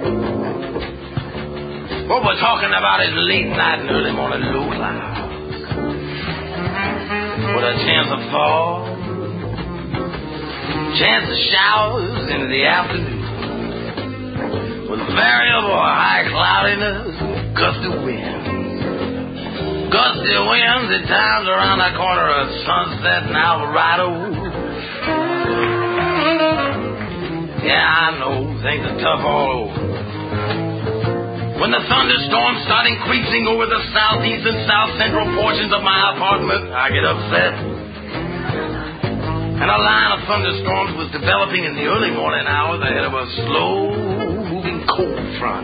What we're talking about is late night and early morning low clouds with a chance of fall, chance of showers into the afternoon, with variable high cloudiness and gusty winds. Gusty winds at times around the corner of Sunset and Alvarado. Yeah, I know, things are tough all over. When the thunderstorms start increasing over the southeast and south central portions of my apartment, I get upset. And a line of thunderstorms was developing in the early morning hours ahead of a slow-moving cold front.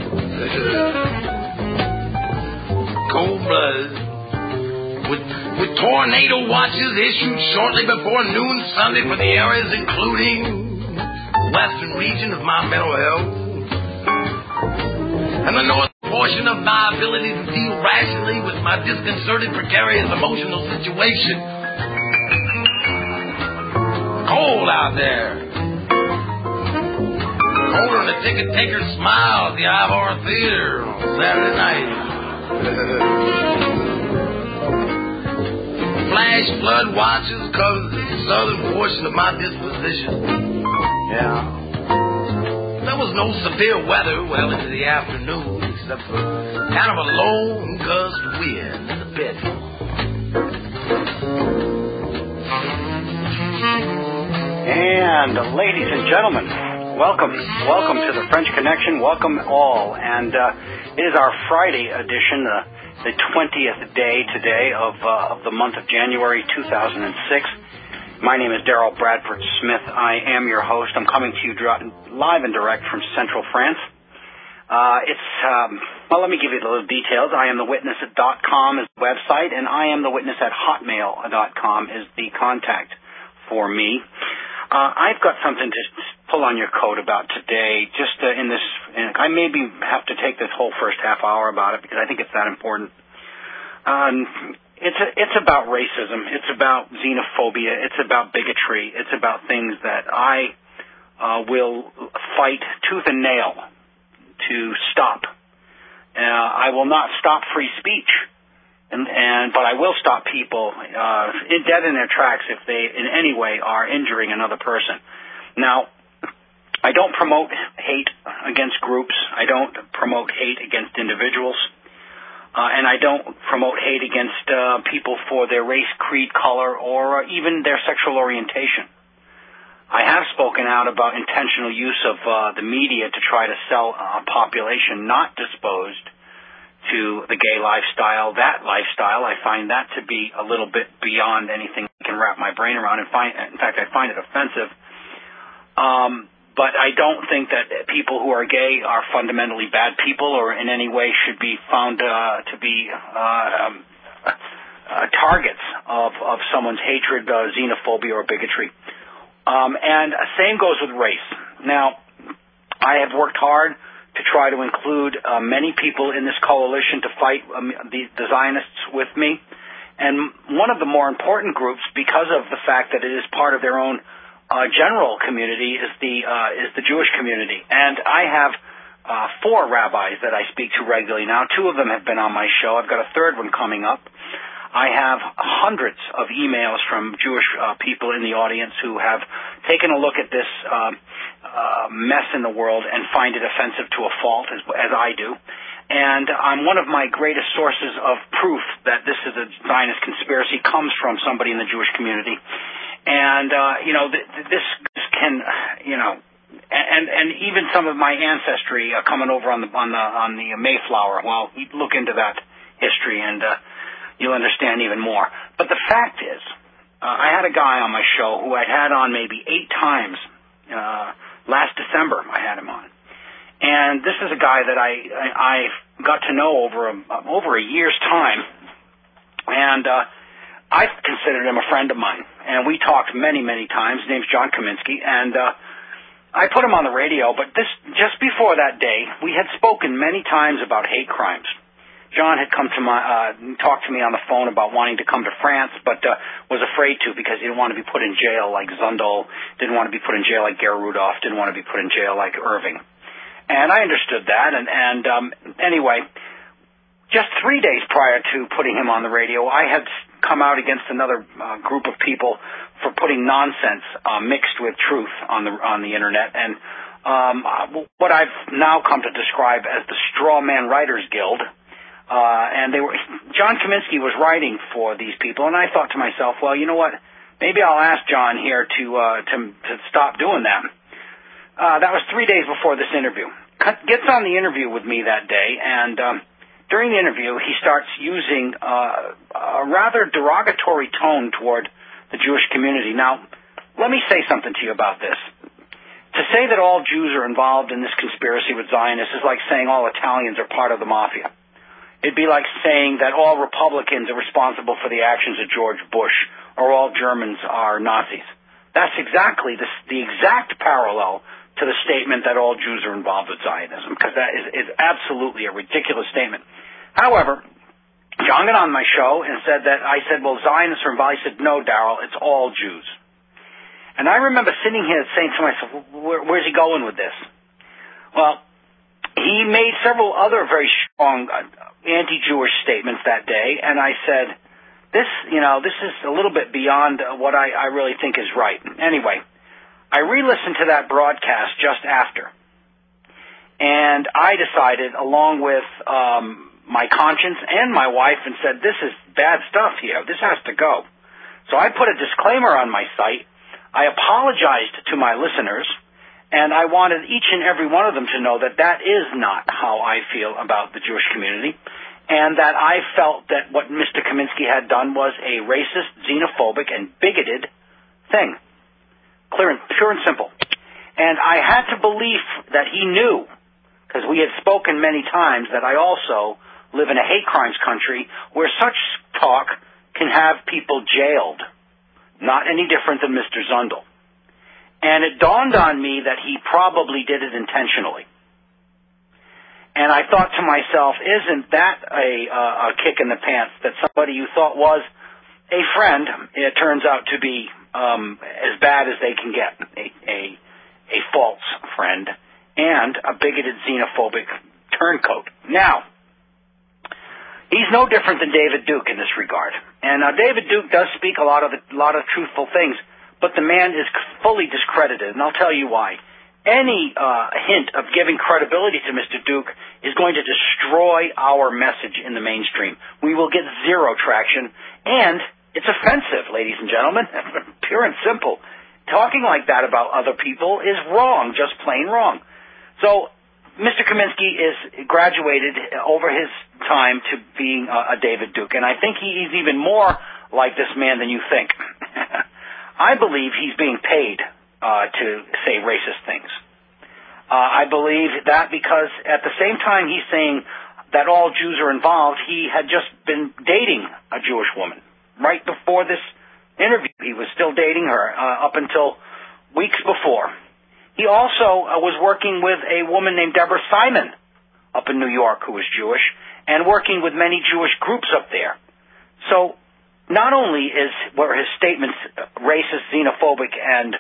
Cold-blooded. With tornado watches issued shortly before noon Sunday for the areas including the western region of my mental health and the northern portion of my ability to deal rationally with my disconcerted, precarious emotional situation. Cold out there. Colder than a ticket taker's smile at the Ivor Theater on Saturday night. Flash flood watches cover the southern portion of my disposition. Yeah. There was no severe weather well into the afternoon, except for kind of a lone gust wind in the bedroom. And ladies and gentlemen, welcome to the French Connection. Welcome all. And it is our Friday edition, the 20th day today of the month of January 2006. My name is Daryl Bradford Smith. I am your host. I'm coming to you live and direct from Central France. Let me give you the little details. I am the witness.com is the website, and I am the witness at hotmail.com is the contact for me. I've got something to pull on your coat about today. Just I maybe have to take this whole first half hour about it because I think it's that important. It's about racism. It's about xenophobia. It's about bigotry. It's about things that I will fight tooth and nail to stop. I will not stop free speech, but I will stop people dead in their tracks if they in any way are injuring another person. Now, I don't promote hate against groups. I don't promote hate against individuals. And I don't promote hate against people for their race, creed, color, or even their sexual orientation. I have spoken out about intentional use of the media to try to sell a population not disposed to the gay lifestyle. That lifestyle, I find that to be a little bit beyond anything I can wrap my brain around. In fact, I find it offensive. But I don't think that people who are gay are fundamentally bad people or in any way should be found to be targets of someone's hatred, xenophobia, or bigotry. And same goes with race. Now, I have worked hard to try to include many people in this coalition to fight the Zionists with me. And one of the more important groups, because of the fact that it is part of their own general community, is the Jewish community. And I have 4 rabbis that I speak to regularly now. 2 of them have been on my show. I've got a 3rd one coming up. I have hundreds of emails from Jewish people in the audience who have taken a look at this mess in the world and find it offensive to a fault, as I do. And one of my greatest sources of proof that this is a Zionist conspiracy comes from somebody in the Jewish community. And, this can, and even some of my ancestry coming over on the Mayflower. Well, look into that history and you'll understand even more. But the fact is, I had a guy on my show who I'd had on maybe 8 times. Last December, I had him on. And this is a guy that I got to know over a year's time. And I considered him a friend of mine. And we talked many, many times. His name's John Kaminsky. And I put him on the radio. But just before that day, we had spoken many times about hate crimes. John had come to talked to me on the phone about wanting to come to France, but was afraid to because he didn't want to be put in jail like Zundel, didn't want to be put in jail like Ger Rudolph, didn't want to be put in jail like Irving. And I understood that. And anyway, just 3 days prior to putting him on the radio, I had come out against another group of people for putting nonsense mixed with truth on the internet. And what I've now come to describe as the Straw Man Writers Guild. And John Kaminsky was writing for these people, and I thought to myself, well, you know what? Maybe I'll ask John here to stop doing that. That was 3 days before this interview. Gets on the interview with me that day, and during the interview, he starts using a rather derogatory tone toward the Jewish community. Now, let me say something to you about this. To say that all Jews are involved in this conspiracy with Zionists is like saying all Italians are part of the mafia. It'd be like saying that all Republicans are responsible for the actions of George Bush or all Germans are Nazis. That's exactly the exact parallel to the statement that all Jews are involved with Zionism, because that is absolutely a ridiculous statement. However, John got on my show and said that I said, well, Zionists are involved. He said, no, Darrell, it's all Jews. And I remember sitting here saying to myself, where's he going with this? Well, he made several other very strong anti-Jewish statements that day, and I said, this is a little bit beyond what I really think is right. Anyway, I re-listened to that broadcast just after, and I decided, along with my conscience and my wife, and said, this is bad stuff here. This has to go. So I put a disclaimer on my site. I apologized to my listeners, and I wanted each and every one of them to know that that is not how I feel about the Jewish community, and that I felt that what Mr. Kaminsky had done was a racist, xenophobic, and bigoted thing. Pure and simple. And I had to believe that he knew, because we had spoken many times, that I also live in a hate crimes country where such talk can have people jailed. Not any different than Mr. Zundel. And it dawned on me that he probably did it intentionally. And I thought to myself, isn't that a kick in the pants that somebody you thought was a friend, it turns out to be as bad as they can get, a false friend, and a bigoted, xenophobic turncoat. Now, he's no different than David Duke in this regard. And David Duke does speak a lot of truthful things, but the man is fully discredited, and I'll tell you why. Any hint of giving credibility to Mr. Duke is going to destroy our message in the mainstream. We will get zero traction, and it's offensive, ladies and gentlemen, pure and simple. Talking like that about other people is wrong, just plain wrong. So Mr. Kaminsky is graduated over his time to being a David Duke, and I think he's even more like this man than you think. I believe he's being paid to say racist things. I believe that because at the same time he's saying that all Jews are involved, he had just been dating a Jewish woman. Right before this interview, he was still dating her up until weeks before. He also was working with a woman named Deborah Simon up in New York who was Jewish, and working with many Jewish groups up there. So not only were his statements racist, xenophobic, and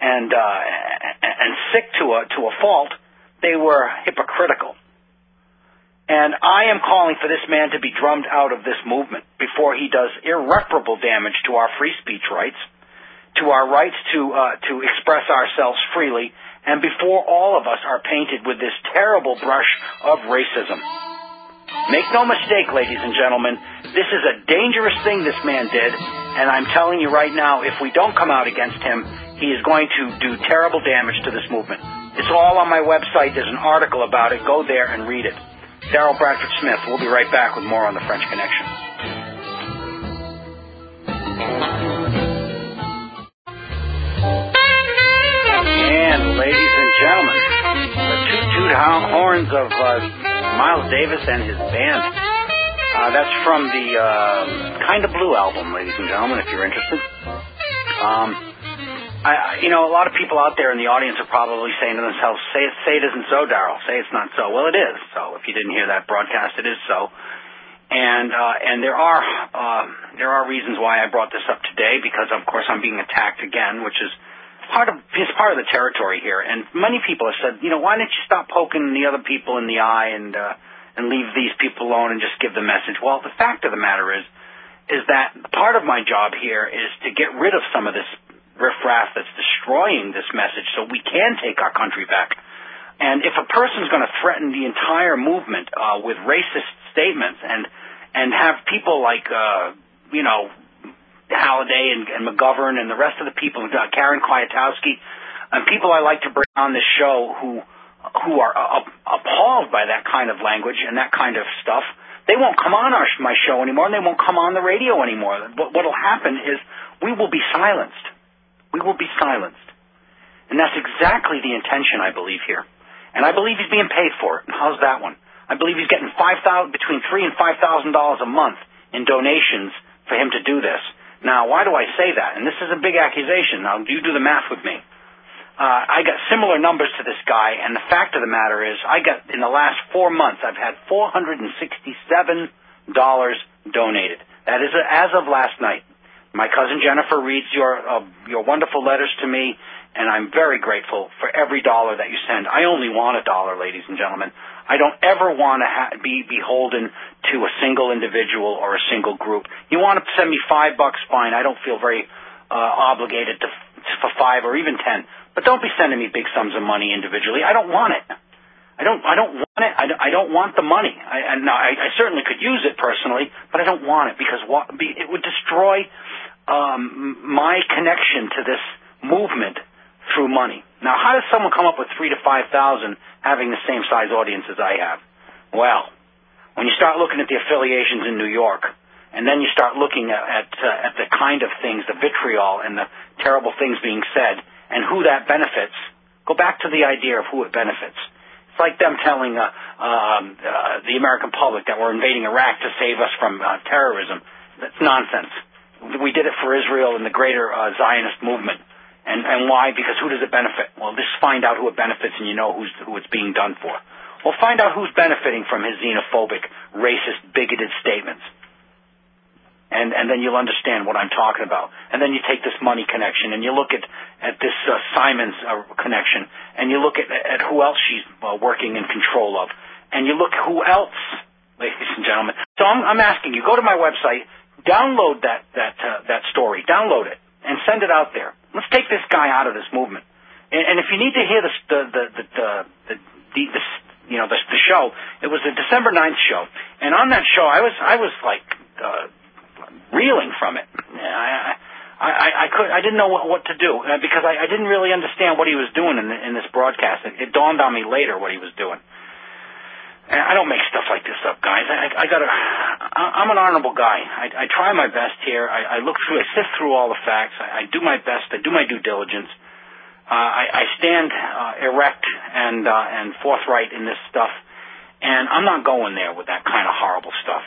sick to a fault, they were hypocritical. And I am calling for this man to be drummed out of this movement before he does irreparable damage to our free speech rights, to our rights to express ourselves freely, and before all of us are painted with this terrible brush of racism. Make no mistake, ladies and gentlemen, this is a dangerous thing this man did, and I'm telling you right now, if we don't come out against him, he is going to do terrible damage to this movement. It's all on my website. There's an article about it. Go there and read it. Darrell Bradford Smith. We'll be right back with more on the French Connection. And ladies and gentlemen, the toot horns of Miles Davis and his band. That's from the Kinda Blue album, ladies and gentlemen, if you're interested. A lot of people out there in the audience are probably saying to themselves, say it isn't so, Darrell. Say it's not so. Well, it is so. If you didn't hear that broadcast, it is so. And there are reasons why I brought this up today, because of course I'm being attacked again, which is part of the territory here. And many people have said, why don't you stop poking the other people in the eye and leave these people alone and just give the message? Well, the fact of the matter is that part of my job here is to get rid of some of this riffraff that's destroying this message so we can take our country back. And if a person's going to threaten the entire movement with racist statements and have people like, Halliday and McGovern and the rest of the people, Karen Kwiatkowski, and people I like to bring on this show who are appalled by that kind of language and that kind of stuff, they won't come on my show anymore, and they won't come on the radio anymore. What'll happen is we will be silenced. We will be silenced. And that's exactly the intention, I believe, here. And I believe he's being paid for it. And how's that one? I believe he's getting between $3,000 and $5,000 a month in donations for him to do this. Now, why do I say that? And this is a big accusation. Now, you do the math with me. I got similar numbers to this guy, and the fact of the matter is, in the last 4 months, I've had $467 donated. That is as of last night. My cousin Jennifer reads your wonderful letters to me, and I'm very grateful for every dollar that you send. I only want $1, ladies and gentlemen. I don't ever want to be beholden to a single individual or a single group. You want to send me $5, fine. I don't feel very obligated for 5 or even 10. But don't be sending me big sums of money individually. I don't want it. I don't want it. I don't want the money. I certainly could use it personally, but I don't want it because it would destroy my connection to this movement through money. Now, how does someone come up with 3,000 to 5,000 having the same size audience as I have? Well, when you start looking at the affiliations in New York, and then you start looking at the kind of things, the vitriol and the terrible things being said, and who that benefits, go back to the idea of who it benefits. It's like them telling the American public that we're invading Iraq to save us from terrorism. That's nonsense. We did it for Israel and the greater Zionist movement. And why? Because who does it benefit? Well, just find out who it benefits and you know who it's being done for. Well, find out who's benefiting from his xenophobic, racist, bigoted statements. And then you'll understand what I'm talking about. And then you take this money connection and you look at this Simons connection and you look at who else she's working in control of. And you look who else, ladies and gentlemen. So I'm asking you, go to my website, download that story, download it, and send it out there. Let's take this guy out of this movement. And if you need to hear the show, it was the December 9th show. And on that show, I was like reeling from it. I didn't know what to do because I didn't really understand what he was doing in this broadcast. It dawned on me later what he was doing. And I don't make stuff like this up, guys. I'm an honorable guy. I try my best here. I sift through all the facts. I do my best. I do my due diligence. I stand erect and forthright in this stuff. And I'm not going there with that kind of horrible stuff.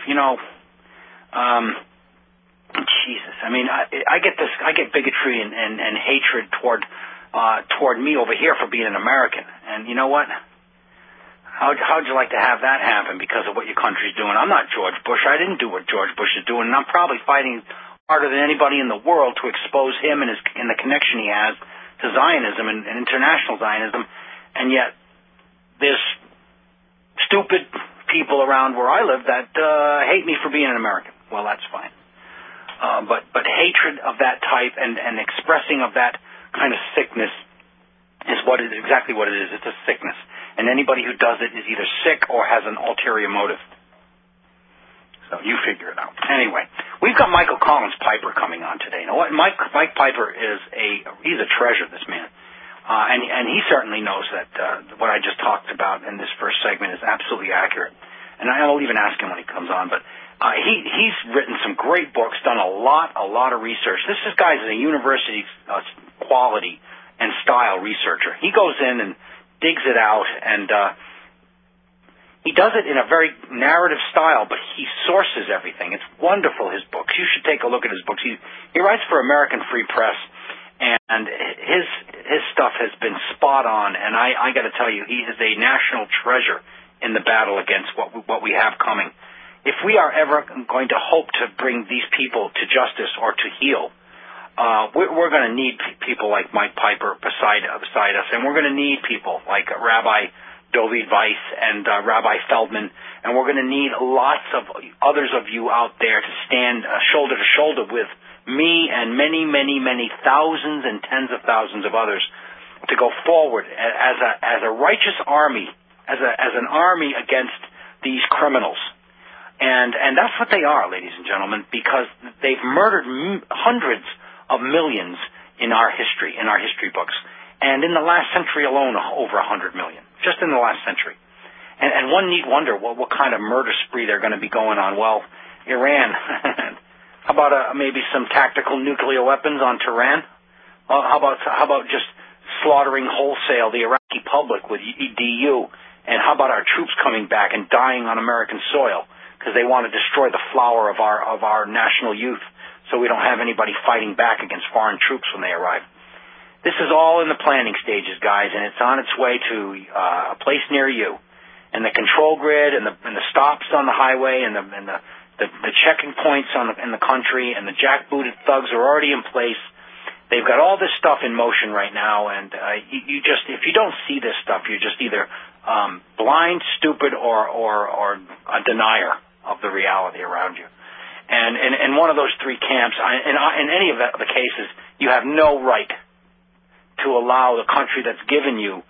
Jesus. I mean, I get bigotry and hatred toward me over here for being an American. And you know what? How'd you like to have that happen because of what your country's doing? I'm not George Bush. I didn't do what George Bush is doing, and I'm probably fighting harder than anybody in the world to expose him and the connection he has to Zionism and international Zionism. And yet, there's stupid people around where I live that hate me for being an American. Well, that's fine. But hatred of that type and expressing of that kind of sickness is exactly what it is. It's a sickness. And anybody who does it is either sick or has an ulterior motive. So you figure it out. Anyway, we've got Michael Collins Piper coming on today. Now, what Mike Piper he's a treasure, this man. And he certainly knows that what I just talked about in this first segment is absolutely accurate. And I'll even ask him when he comes on. But he's written some great books, done a lot of research. This guy is a university quality and style researcher. He goes in and digs it out, and he does it in a very narrative style, but he sources everything. It's wonderful, his books. You should take a look at his books. He writes for American Free Press, and his stuff has been spot on, and I got to tell you, he is a national treasure in the battle against what we have coming. If we are ever going to hope to bring these people to justice or to heal, we're going to need people like Mike Piper beside us, and we're going to need people like Rabbi Dovid Weiss and Rabbi Feldman, and we're going to need lots of others of you out there to stand shoulder to shoulder with me and many, many, many thousands and tens of thousands of others to go forward as a righteous army, as an army against these criminals. And that's what they are, ladies and gentlemen, because they've murdered hundreds of millions in our history books. And in the last century alone, over 100 million, just in the last century. And one need wonder what kind of murder spree they're going to be going on. Well, Iran, how about maybe some tactical nuclear weapons on Tehran? How about just slaughtering wholesale the Iraqi public with DU? And how about our troops coming back and dying on American soil because they want to destroy the flower of our national youth, so we don't have anybody fighting back against foreign troops when they arrive. This is all in the planning stages, guys, and it's on its way to a place near you. And the control grid and the stops on the highway and the checking points in the country and the jackbooted thugs are already in place. They've got all this stuff in motion right now, and if you don't see this stuff, you're just either blind, stupid, or a denier of the reality around you. And in one of those three camps, in any of the cases, you have no right to allow the country that's given you,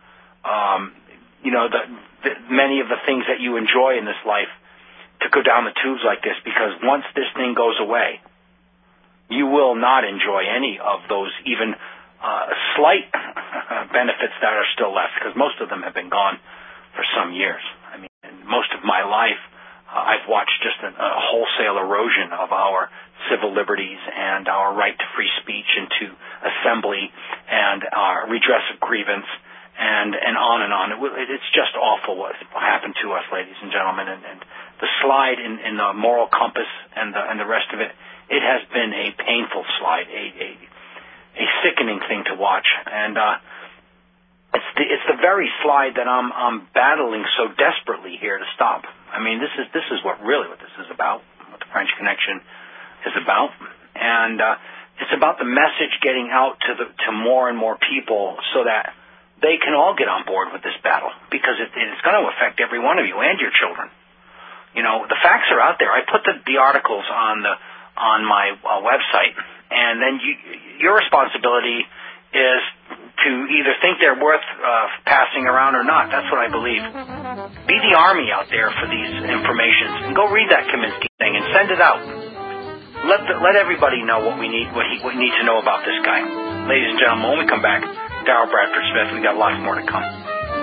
many of the things that you enjoy in this life to go down the tubes like this, because once this thing goes away, you will not enjoy any of those even slight benefits that are still left, because most of them have been gone for some years. I mean, most of my life, I've watched just a wholesale erosion of our civil liberties and our right to free speech and to assembly and our redress of grievance and on and on. It's just awful what happened to us, ladies and gentlemen, and the slide in the moral compass and the rest of it. It has been a painful slide, a sickening thing to watch, and it's the very slide that I'm battling so desperately here to stop. I mean, this is what this is about, what the French Connection is about, and it's about the message getting out to more and more people so that they can all get on board with this battle, because it's going to affect every one of you and your children. You know, the facts are out there. I put the articles on my website, and then your responsibility is to either think they're worth passing around or not. That's what I believe. Be the army out there for these informations, and go read that Kaminsky thing and send it out. Let everybody know what we need to know about this guy. Ladies and gentlemen, when we come back, Darrell Bradford Smith, we got lots more to come.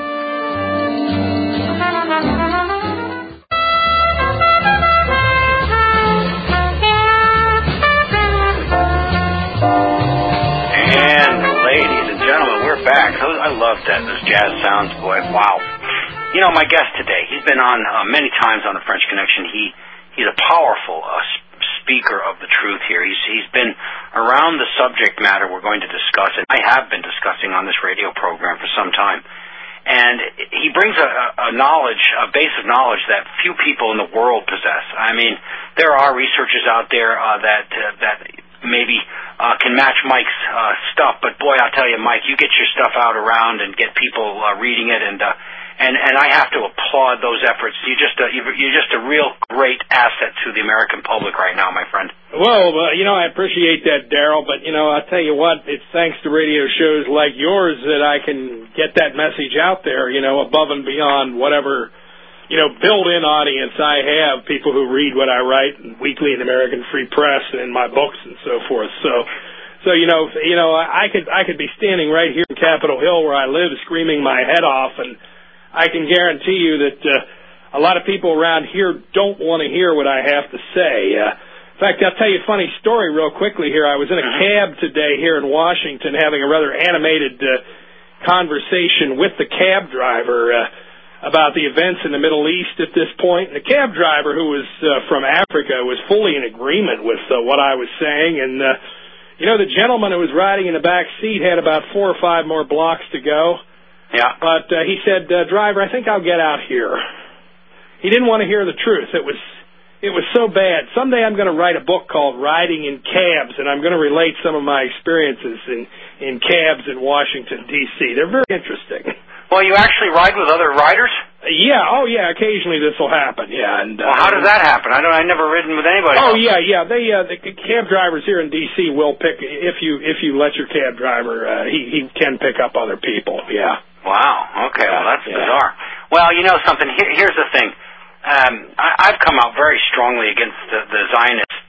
Back. I love those jazz sounds, boy. Wow. You know, my guest today, he's been on many times on the French Connection. He's a powerful speaker of the truth here. He's been around the subject matter we're going to discuss, and I have been discussing on this radio program for some time. And he brings a base of knowledge that few people in the world possess. I mean, there are researchers out there that maybe can match Mike's stuff, but boy, I'll tell you, Mike, you get your stuff out around and get people reading it, and I have to applaud those efforts. You're just a real great asset to the American public right now, my friend. Well, I appreciate that, Darrell, but I'll tell you what, it's thanks to radio shows like yours that I can get that message out there, above and beyond whatever built-in audience I have, people who read what I write weekly in American Free Press and in my books and so forth. So I could be standing right here in Capitol Hill where I live screaming my head off, and I can guarantee you that a lot of people around here don't want to hear what I have to say. In fact, I'll tell you a funny story real quickly here. I was in a cab today here in Washington having a rather animated conversation with the cab driver about the events in the Middle East at this point. And the cab driver, who was from Africa, was fully in agreement with what I was saying. And, the gentleman who was riding in the back seat had about 4 or 5 more blocks to go. Yeah. But he said, driver, I think I'll get out here. He didn't want to hear the truth. It was It was so bad. Someday I'm going to write a book called Riding in Cabs, and I'm going to relate some of my experiences in cabs in Washington, D.C. They're very interesting. Well, you actually ride with other riders? Yeah, occasionally this will happen, yeah. And well, how does that happen? I've never ridden with anybody else. Yeah. The cab drivers here in D.C. will pick, if you let your cab driver, he can pick up other people, yeah. Wow, okay, well, that's bizarre. Well, you know something, here's the thing. I've come out very strongly against the Zionist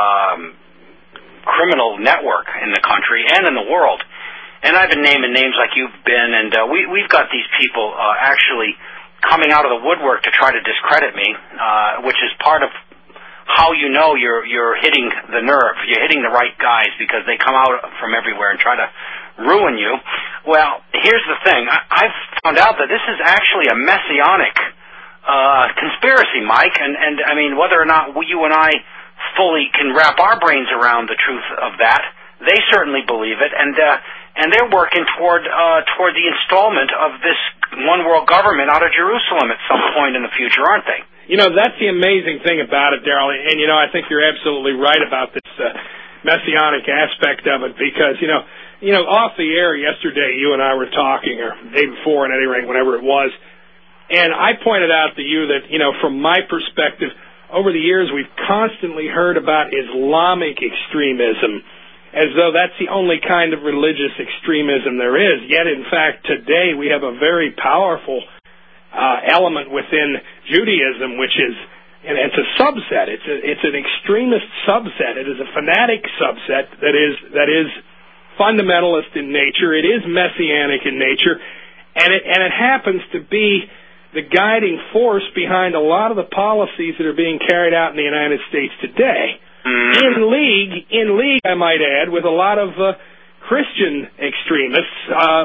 criminal network in the country and in the world. And I've been naming names like you've been, and we've got these people actually coming out of the woodwork to try to discredit me, which is part of how you know you're hitting the nerve. You're hitting the right guys because they come out from everywhere and try to ruin you. Well, here's the thing. I've found out that this is actually a messianic conspiracy, Mike, and I mean, whether or not you and I fully can wrap our brains around the truth of that, they certainly believe it, and they're working toward the installment of this one world government out of Jerusalem at some point in the future, aren't they? You know, that's the amazing thing about it, Darrell, and you know, I think you're absolutely right about this messianic aspect of it, because you know, off the air yesterday, you and I were talking, or the day before, at any rate, whenever it was. And I pointed out to you that, you know, from my perspective, over the years we've constantly heard about Islamic extremism as though that's the only kind of religious extremism there is. Yet, in fact, today we have a very powerful element within Judaism, which is, and it's a subset. It's an extremist subset. It is a fanatic subset that is fundamentalist in nature. It is messianic in nature, and it happens to be the guiding force behind a lot of the policies that are being carried out in the United States today. In league, I might add, with a lot of Christian extremists,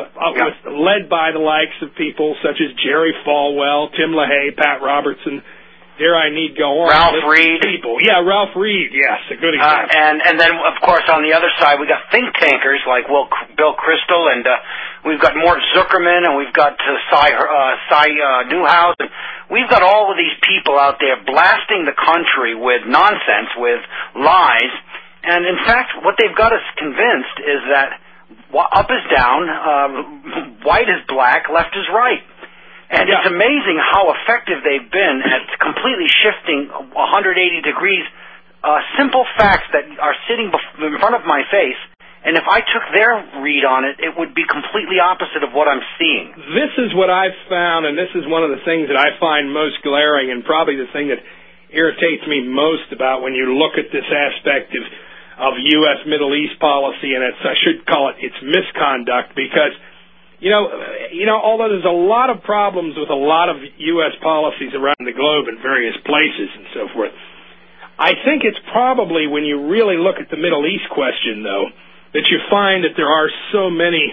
led by the likes of people such as Jerry Falwell, Tim LaHaye, Pat Robertson. Dare I need go on? Ralph Reed. People. Yeah, Ralph Reed, yes, a good example. And then, of course, on the other side, we got think tankers like Bill Kristol, and we've got Mort Zuckerman, and we've got Cy Newhouse. And we've got all of these people out there blasting the country with nonsense, with lies. And, in fact, what they've got us convinced is that up is down, white is black, left is right. And it's amazing how effective they've been at completely shifting 180 degrees simple facts that are sitting in front of my face. And if I took their read on it, it would be completely opposite of what I'm seeing. This is what I've found, and this is one of the things that I find most glaring, and probably the thing that irritates me most about when you look at this aspect of U.S. Middle East policy, and I should call it its misconduct, because You know, although there's a lot of problems with a lot of U.S. policies around the globe in various places and so forth, I think it's probably when you really look at the Middle East question, though, that you find that there are so many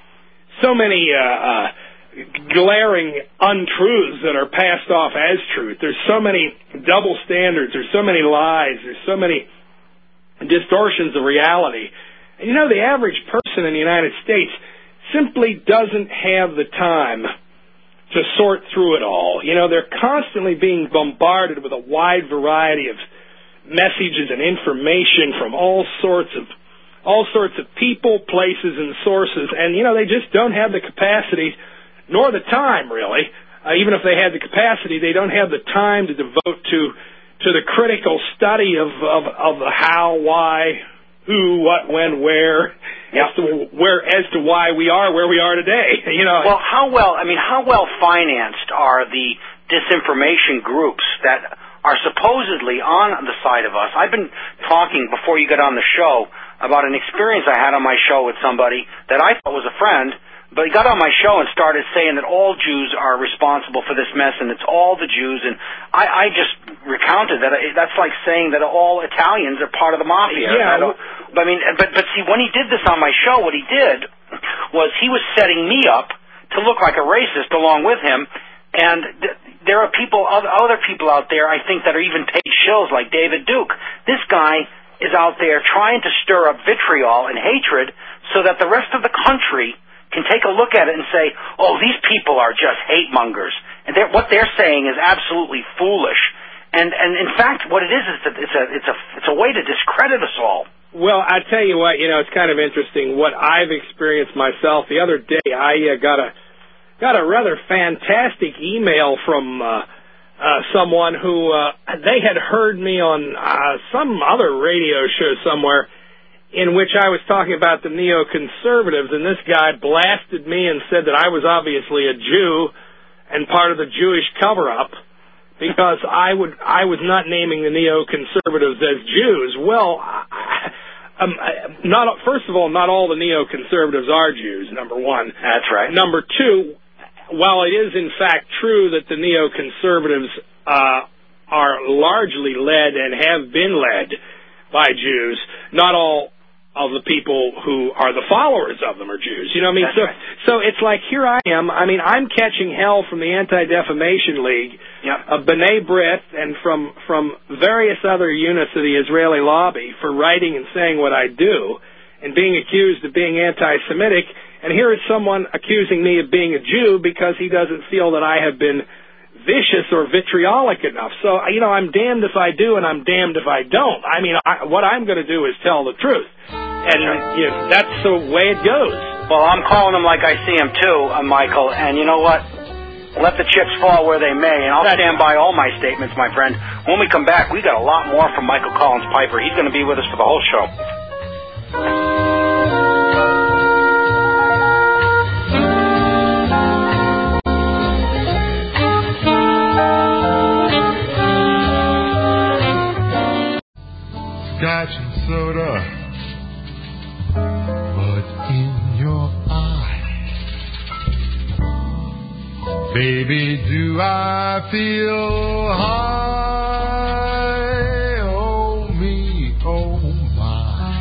glaring untruths that are passed off as truth. There's so many double standards. There's so many lies. There's so many distortions of reality. And you know, the average person in the United States simply doesn't have the time to sort through it all. You know, they're constantly being bombarded with a wide variety of messages and information from all sorts of people, places, and sources, and you know, they just don't have the capacity nor the time, really. Even if they had the capacity, they don't have the time to devote to the critical study of the how, why, who, what, when, where, as to why we are where we are today. You know. Well, how well financed are the disinformation groups that are supposedly on the side of us? I've been talking before you got on the show about an experience I had on my show with somebody that I thought was a friend, but he got on my show and started saying that all Jews are responsible for this mess, and it's all the Jews. And I just recounted that. That's like saying that all Italians are part of the mafia. Yeah. But see, when he did this on my show, what he did was he was setting me up to look like a racist along with him. And there are other people out there, I think, that are even paid shills, like David Duke. This guy is out there trying to stir up vitriol and hatred so that the rest of the country can take a look at it and say, oh, these people are just hate mongers. And what they're saying is absolutely foolish. And in fact, what it is it's a way to discredit us all. Well, I tell you what, it's kind of interesting what I've experienced myself. The other day, I got a rather fantastic email from someone who they had heard me on some other radio show somewhere, in which I was talking about the neoconservatives, and this guy blasted me and said that I was obviously a Jew and part of the Jewish cover-up because I was not naming the neoconservatives as Jews. Well, first of all, not all the neoconservatives are Jews, number one. That's right. Number two, while it is in fact true that the neoconservatives are largely led and have been led by Jews, not all of the people who are the followers of them are Jews. You know what I mean? That's right. So it's like, here I am. I mean, I'm catching hell from the Anti-Defamation League, of B'nai B'rith, and from various other units of the Israeli lobby for writing and saying what I do and being accused of being anti-Semitic. And here is someone accusing me of being a Jew because he doesn't feel that I have been vicious or vitriolic enough. So, I'm damned if I do and I'm damned if I don't. I mean, what I'm going to do is tell the truth. And that's the way it goes. Well, I'm calling them like I see them too, Michael. And you know what? Let the chips fall where they may. And I'll stand by all my statements, my friend. When we come back, we got a lot more from Michael Collins Piper. He's going to be with us for the whole show. Scotch and soda, but in your eyes, baby, do I feel high? Oh me, oh my,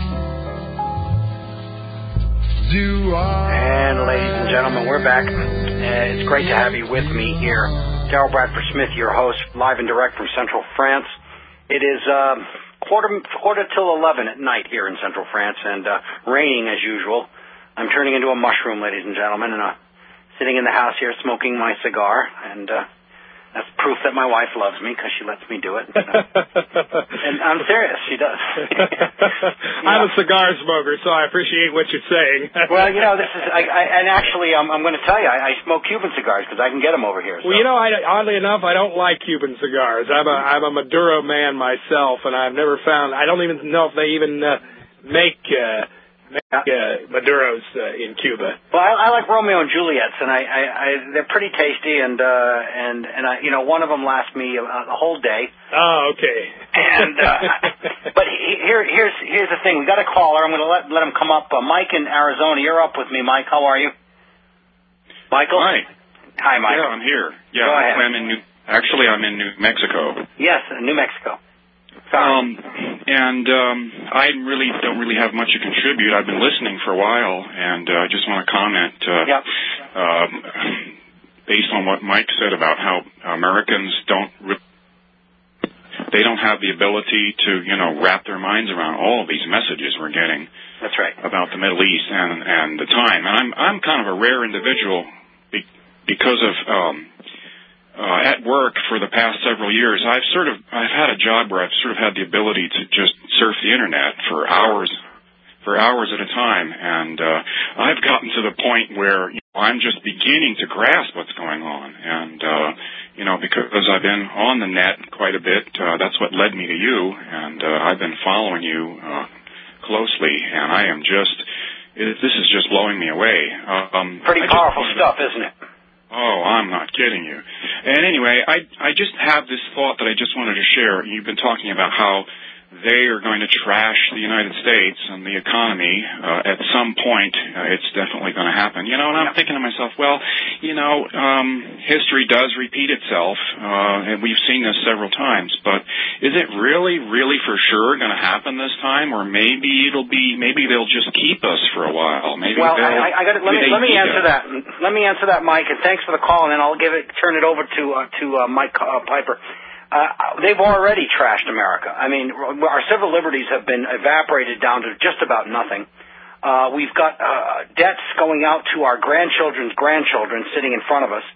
do I? And ladies and gentlemen, we're back. It's great to have you with me here. Daryl Bradford Smith, your host, live and direct from Central France. It is quarter till 11 at night here in Central France, and raining as usual. I'm turning into a mushroom, ladies and gentlemen, and sitting in the house here smoking my cigar, and that's proof that my wife loves me because she lets me do it. And I'm serious, she does. I'm a cigar smoker, so I appreciate what you're saying. Well, this is, and actually, I'm going to tell you, I smoke Cuban cigars because I can get them over here. So. Well, oddly enough, I don't like Cuban cigars. I'm a Maduro man myself, and I've never found, I don't even know if they even make Maduros in Cuba. Well, I like Romeo and Juliets, and they're pretty tasty, and one of them lasts me a whole day. Oh, okay. And but here's the thing: we got a caller. I'm going to let him come up. Mike in Arizona, you're up with me, Mike. How are you, Michael? Hi, Mike. Yeah, I'm here. Yeah, go ahead. I'm in New Mexico. Yes, New Mexico. I really don't have much to contribute. I've been listening for a while, and I just want to comment based on what Mike said about how Americans don't have the ability to wrap their minds around all of these messages we're getting. That's right. About the Middle East and the time. And I'm kind of a rare individual because of at work for the past several years, I've had a job where I've sort of had the ability to just surf the internet for hours at a time, and I've gotten to the point where I'm just beginning to grasp what's going on, and because I've been on the net quite a bit, that's what led me to you, and I've been following you closely, and I am this is just blowing me away. Pretty powerful stuff, isn't it? Oh, I'm not kidding you. And anyway, I just have this thought that I just wanted to share. You've been talking about how they are going to trash the United States and the economy. At some point, it's definitely going to happen. And I'm thinking to myself, well, history does repeat itself, and we've seen this several times. But is it really, really for sure going to happen this time, or maybe they'll just keep us for a while? Maybe. Well, let me answer that. Let me answer that, Mike, and thanks for the call, and then I'll turn it over to Mike Piper. They've already trashed America. I mean, our civil liberties have been evaporated down to just about nothing. We've got debts going out to our grandchildren's grandchildren sitting in front of us.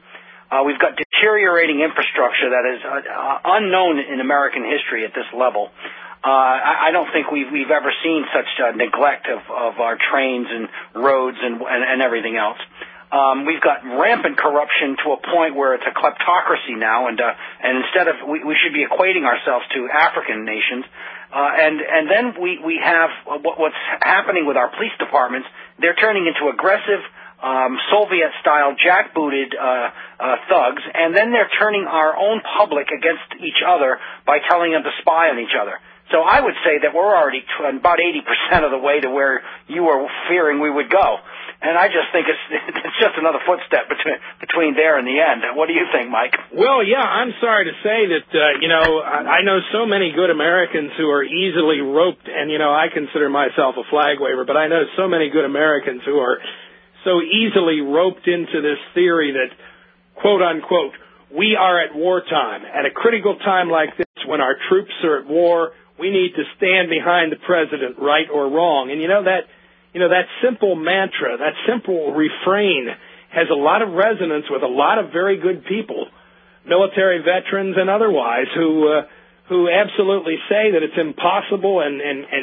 We've got deteriorating infrastructure that is unknown in American history at this level. I don't think we've ever seen such neglect of our trains and roads and everything else. We've got rampant corruption to a point where it's a kleptocracy now, and instead of we should be equating ourselves to African nations. And then we have what's happening with our police departments. They're turning into aggressive Soviet-style jackbooted thugs, and then they're turning our own public against each other by telling them to spy on each other. So I would say that we're already about 80% of the way to where you were fearing we would go. And I just think it's just another footstep between there and the end. What do you think, Mike? Well, yeah, I'm sorry to say that, I know so many good Americans who are easily roped, and, I consider myself a flag waver, but I know so many good Americans who are so easily roped into this theory that, quote unquote, we are at wartime. At a critical time like this, when our troops are at war, we need to stand behind the president, right or wrong. And that simple mantra, that simple refrain has a lot of resonance with a lot of very good people, military veterans and otherwise, who absolutely say that it's impossible and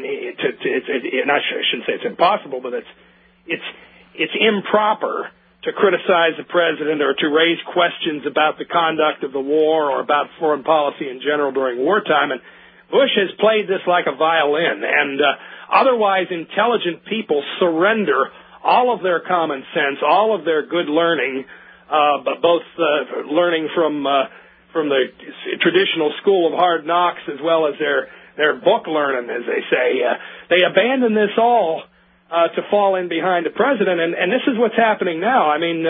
I shouldn't say it's impossible, but it's improper to criticize the president or to raise questions about the conduct of the war or about foreign policy in general during wartime. And Bush has played this like a violin, and otherwise intelligent people surrender all of their common sense, all of their good learning, both learning from the traditional school of hard knocks as well as their book learning, as they say. They abandon this all to fall in behind the president, and this is what's happening now. I mean,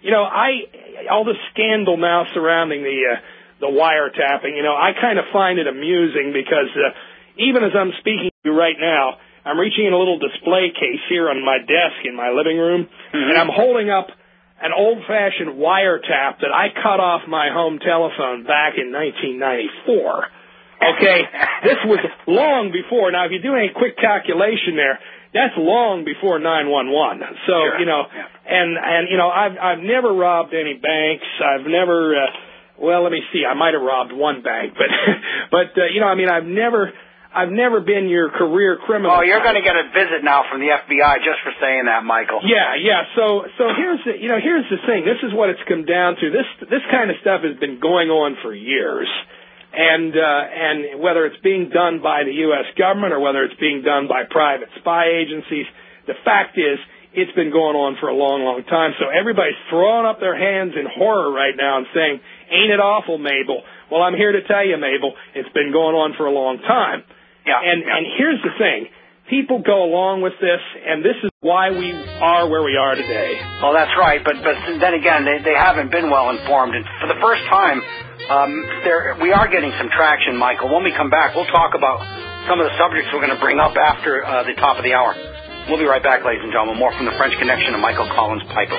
all the scandal now surrounding the wiretapping, I kind of find it amusing because even as I'm speaking to you right now, I'm reaching in a little display case here on my desk in my living room, and I'm holding up an old-fashioned wiretap that I cut off my home telephone back in 1994. Okay? This was long before. Now, if you do any quick calculation there, that's long before 911. So, sure. And I've never robbed any banks. I've never, let me see. I might have robbed one bank, but I've never been your career criminal. Oh, you're going to get a visit now from the FBI just for saying that, Michael. Yeah. So here's the thing. This is what it's come down to. This kind of stuff has been going on for years. And whether it's being done by the U.S. government or whether it's being done by private spy agencies, the fact is it's been going on for a long, long time. So everybody's throwing up their hands in horror right now and saying, ain't it awful, Mabel? Well, I'm here to tell you, Mabel, it's been going on for a long time. Yeah. And here's the thing. People go along with this, and this is why we are where we are today. Well, that's right. But then again, they haven't been well informed. And for the first time, we are getting some traction, Michael. When we come back, we'll talk about some of the subjects we're going to bring up after the top of the hour. We'll be right back, ladies and gentlemen. More from the French Connection and Michael Collins Piper.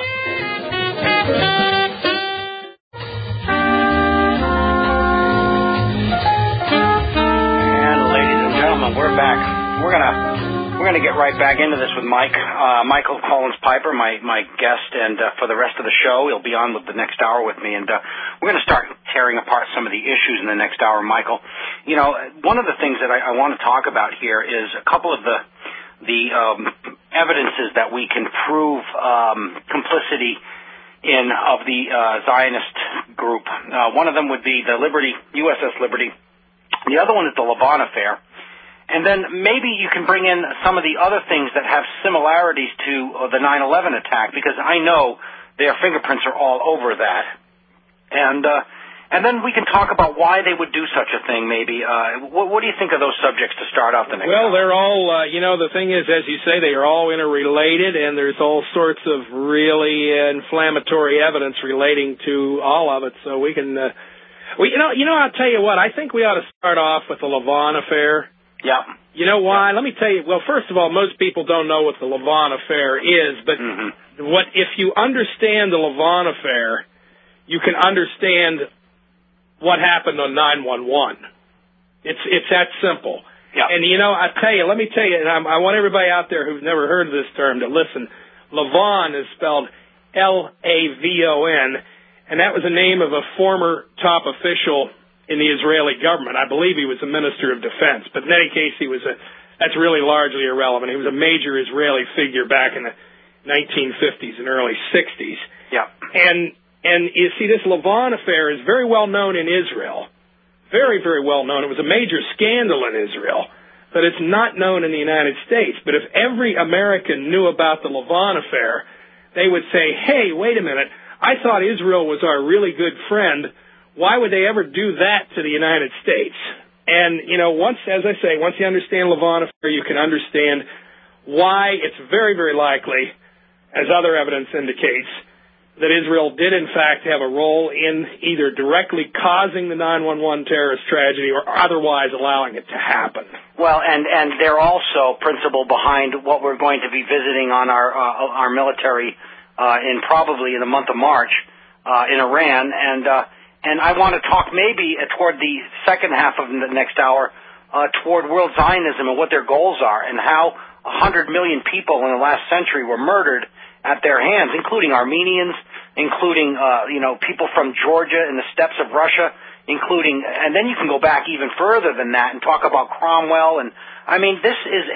And ladies and gentlemen, we're back. We're gonna get right back into this with Michael Collins Piper, my guest, and for the rest of the show, he'll be on with the next hour with me, and we're going to start tearing apart some of the issues in the next hour, Michael. One of the things that I want to talk about here is a couple of the evidences that we can prove complicity of the Zionist group. One of them would be the USS Liberty. The other one is the Lavon affair. And then maybe you can bring in some of the other things that have similarities to the 9/11 attack, because I know their fingerprints are all over that. And then we can talk about why they would do such a thing, maybe. What do you think of those subjects to start off the next Well, hour? they're all, the thing is, as you say, they are all interrelated, and there's all sorts of really inflammatory evidence relating to all of it, so we can... I'll tell you what, I think we ought to start off with the Lavon affair. Yeah. You know why? Let me tell you. Well, first of all, most people don't know what the Lavon affair is, but if you understand the Lavon affair, you can understand what happened on 9/11. It's that simple. Yeah. And let me tell you, and I want everybody out there who's never heard of this term to listen. Lavon is spelled Lavon, and that was the name of a former top official in the Israeli government. I believe he was a minister of defense, but in any case, that's really largely irrelevant. He was a major Israeli figure back in the 1950s and early 60s. Yeah. And you see, this Lavon affair is very well known in Israel. Very, very well known. It was a major scandal in Israel, but it's not known in the United States. But if every American knew about the Lavon affair, they would say, hey, wait a minute, I thought Israel was our really good friend. Why would they ever do that to the United States? And, once you understand Lavon affair, you can understand why it's very, very likely, as other evidence indicates, that Israel did in fact have a role in either directly causing the 9/11 terrorist tragedy or otherwise allowing it to happen. Well, and they're also principal behind what we're going to be visiting on our military probably in the month of March in Iran, and I want to talk maybe toward the second half of the next hour toward world Zionism and what their goals are, and how 100 million people in the last century were murdered at their hands, including Armenians, including people from Georgia and the steppes of Russia, and then you can go back even further than that and talk about Cromwell. And I mean, this is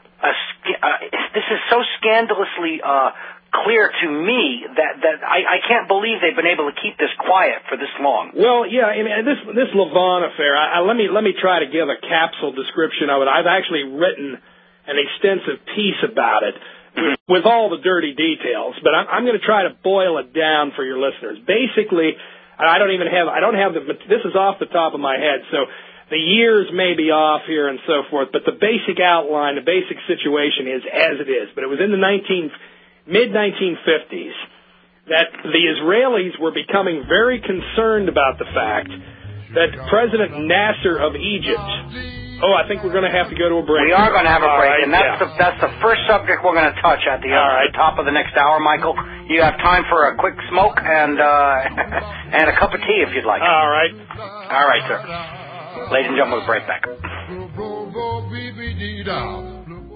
this is so scandalously clear to me that I can't believe they've been able to keep this quiet for this long. Well, yeah, I mean, this Lavon affair, let me try to give a capsule description of it. I've actually written an extensive piece about it with all the dirty details, but I'm going to try to boil it down for your listeners. Basically, this is off the top of my head, so the years may be off here and so forth, but the basic outline, the basic situation is as it is. But it was in the mid-1950s that the Israelis were becoming very concerned about the fact that President Nasser of Egypt... Oh, I think we're going to have to go to a break. We are going to have a break, right, and that's the first subject we're going to touch at the top of the next hour, Michael. You have time for a quick smoke and a cup of tea if you'd like. All right. All right, sir. Ladies and gentlemen, we'll break back.